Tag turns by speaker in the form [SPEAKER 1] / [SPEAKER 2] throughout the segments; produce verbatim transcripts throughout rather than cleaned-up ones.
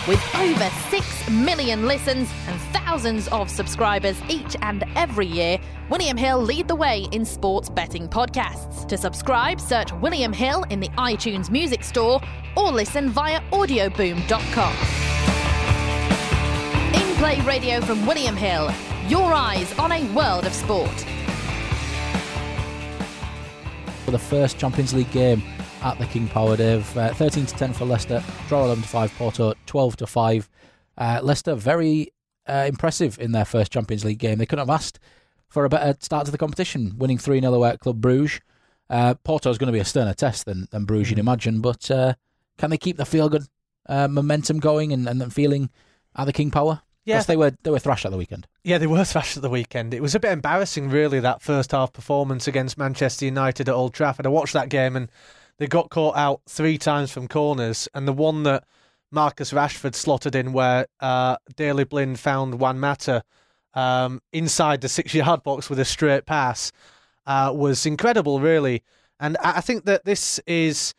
[SPEAKER 1] With over six million listens and thousands of subscribers each and every year, William Hill lead the way in sports betting podcasts. To subscribe, search William Hill in the iTunes Music Store or listen via audioboom dot com. In-play radio from William Hill. Your eyes on a world of sport.
[SPEAKER 2] For the first Champions League game at the King Power, Dave, uh, thirteen to ten for Leicester, draw eleven to five, Porto twelve to five. Uh, Leicester very uh, impressive in their first Champions League game. They couldn't have asked for a better start to the competition, winning three nil away at Club Brugge. Uh, Porto is going to be a sterner test than, than Bruges, you'd imagine, but uh, can they keep the feel-good uh, momentum going and, and feeling at the King Power?
[SPEAKER 3] Yeah,
[SPEAKER 2] because they were they were thrashed at the weekend.
[SPEAKER 3] Yeah, they were thrashed at the weekend. It was a bit embarrassing, really, that first half performance against Manchester United at Old Trafford. I watched that game and they got caught out three times from corners, and the one that Marcus Rashford slotted in where uh, Daley Blind found Juan Mata um, inside the six-yard box with a straight pass uh, was incredible, really. And I think that this is,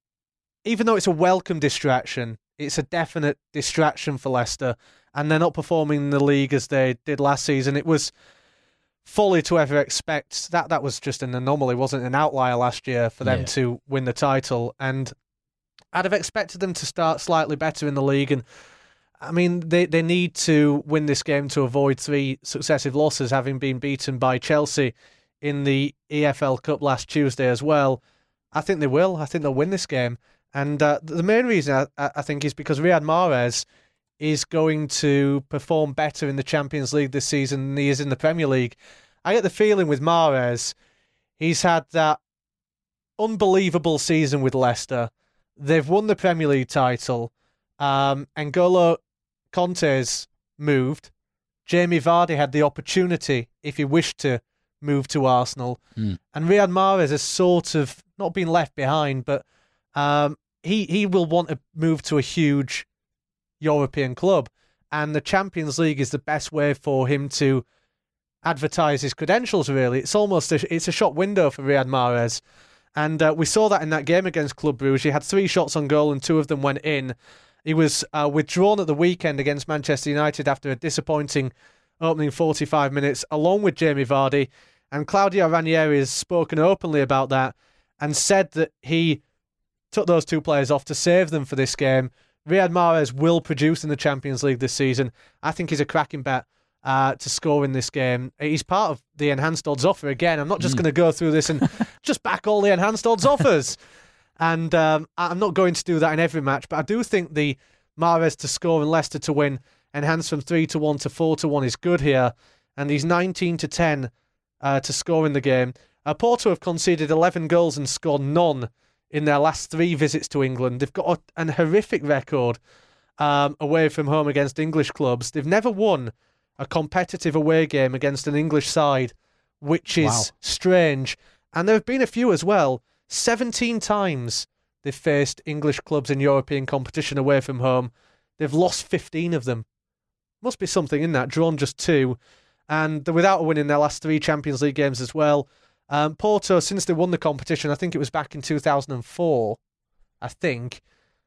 [SPEAKER 3] even though it's a welcome distraction, it's a definite distraction for Leicester, and they're not performing in the league as they did last season. It was fully to ever expect that that was just an anomaly, wasn't an outlier last year for them
[SPEAKER 2] yeah.
[SPEAKER 3] to win the title. And I'd have expected them to start slightly better in the league. And I mean, they, they need to win this game to avoid three successive losses, having been beaten by Chelsea in the E F L Cup last Tuesday as well. I think they will. I think they'll win this game. And uh, the main reason I, I think is because Riyad Mahrez is going to perform better in the Champions League this season than he is in the Premier League. I get the feeling with Mahrez, he's had that unbelievable season with Leicester. They've won the Premier League title. Um, N'Golo Kanté's moved. Jamie Vardy had the opportunity, if he wished to, move to Arsenal.
[SPEAKER 2] Mm.
[SPEAKER 3] And Riyad Mahrez has sort of not been left behind, but um, he, he will want to move to a huge European club, and the Champions League is the best way for him to advertise his credentials, really. It's almost a, it's a shop window for Riyad Mahrez, and uh, we saw that in that game against Club Brugge. He had three shots on goal and two of them went in. He was uh, withdrawn at the weekend against Manchester United after a disappointing opening forty-five minutes, along with Jamie Vardy, and Claudio Ranieri has spoken openly about that and said that he took those two players off to save them for this game. Riyad Mahrez will produce in the Champions League this season. I think he's a cracking bet uh, to score in this game. He's part of the enhanced odds offer again. I'm not just mm. going to go through this and just back all the enhanced odds offers. And um, I'm not going to do that in every match, but I do think the Mahrez to score and Leicester to win, enhanced from three to one to four to one, is good here. And he's nineteen to ten uh, to score in the game. Uh, Porto have conceded eleven goals and scored none in their last three visits to England. They've got a, an horrific record um, away from home against English clubs. They've never won a competitive away game against an English side, which is
[SPEAKER 2] wow.
[SPEAKER 3] strange. And there have been a few as well. seventeen times they've faced English clubs in European competition away from home. They've lost fifteen of them. Must be something in that. Drawn just two. And they're without a win in their last three Champions League games as well. Um, Porto, since they won the competition, I think it was back in two thousand four. I think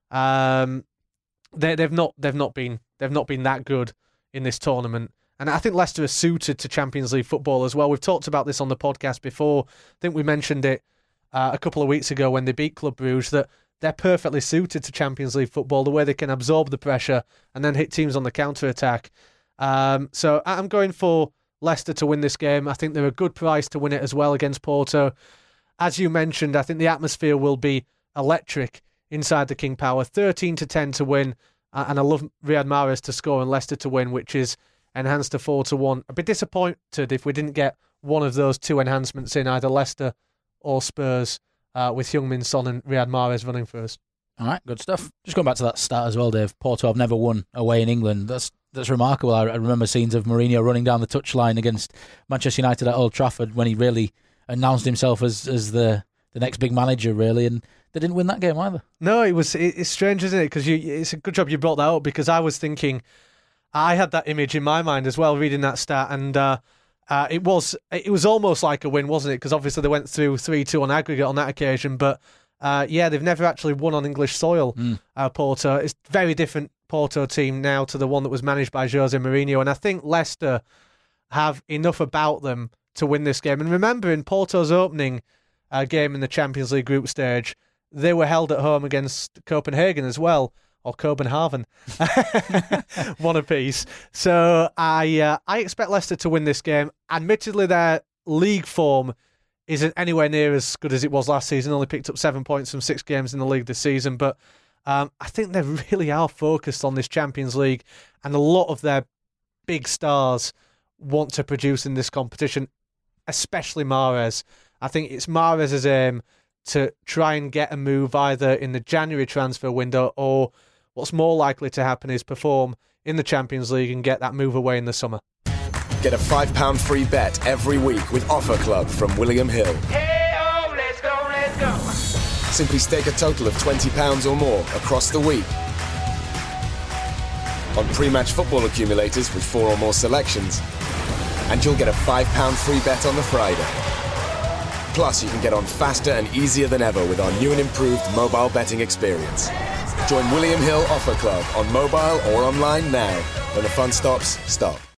[SPEAKER 3] um, they, they've not they've not been they've not been that good in this tournament, and I think Leicester are suited to Champions League football as well. We've talked about this on the podcast before. I think we mentioned it uh, a couple of weeks ago when they beat Club Brugge, that they're perfectly suited to Champions League football. The way they can absorb the pressure and then hit teams on the counter attack. Um, so I'm going for Leicester to win this game. I think they're a good price to win it as well against Porto. As you mentioned, I think the atmosphere will be electric inside the King Power. thirteen to ten to win, uh, and I love Riyad Mahrez to score and Leicester to win, which is enhanced to four to one. I'd be disappointed if we didn't get one of those two enhancements in, either Leicester or Spurs, uh, with Heung-min Son and Riyad Mahrez running for us.
[SPEAKER 2] All right, good stuff. Just going back to that stat as well, Dave. Porto have never won away in England. That's that's remarkable. I, I remember scenes of Mourinho running down the touchline against Manchester United at Old Trafford when he really announced himself as as the, the next big manager, really, and they didn't win that game either.
[SPEAKER 3] No, it was it, it's strange, isn't it? Because it's a good job you brought that up, because I was thinking, I had that image in my mind as well, reading that stat, and uh, uh, it was it was almost like a win, wasn't it? Because obviously they went through three two on aggregate on that occasion, but uh, yeah, they've never actually won on English soil. Mm. Uh, Porto, it's very different Porto team now to the one that was managed by Jose Mourinho, and I think Leicester have enough about them to win this game. And remember, in Porto's opening uh, game in the Champions League group stage, they were held at home against Copenhagen as well, or Copenhagen, one apiece. So I uh, I expect Leicester to win this game. Admittedly, their league form isn't anywhere near as good as it was last season. Only picked up seven points from six games in the league this season, but um, I think they really are focused on this Champions League, and a lot of their big stars want to produce in this competition, especially Mahrez. I think it's Mahrez's aim to try and get a move either in the January transfer window, or what's more likely to happen is perform in the Champions League and get that move away in the summer.
[SPEAKER 4] Get a five pound free bet every week with Offer Club from William Hill.
[SPEAKER 5] Hey-o, let's go, let's go.
[SPEAKER 4] Simply stake a total of twenty pounds or more across the week on pre-match football accumulators with four or more selections, and you'll get a five pound free bet on the Friday. Plus, you can get on faster and easier than ever with our new and improved mobile betting experience. Join William Hill Offer Club on mobile or online now. When the fun stops, stop.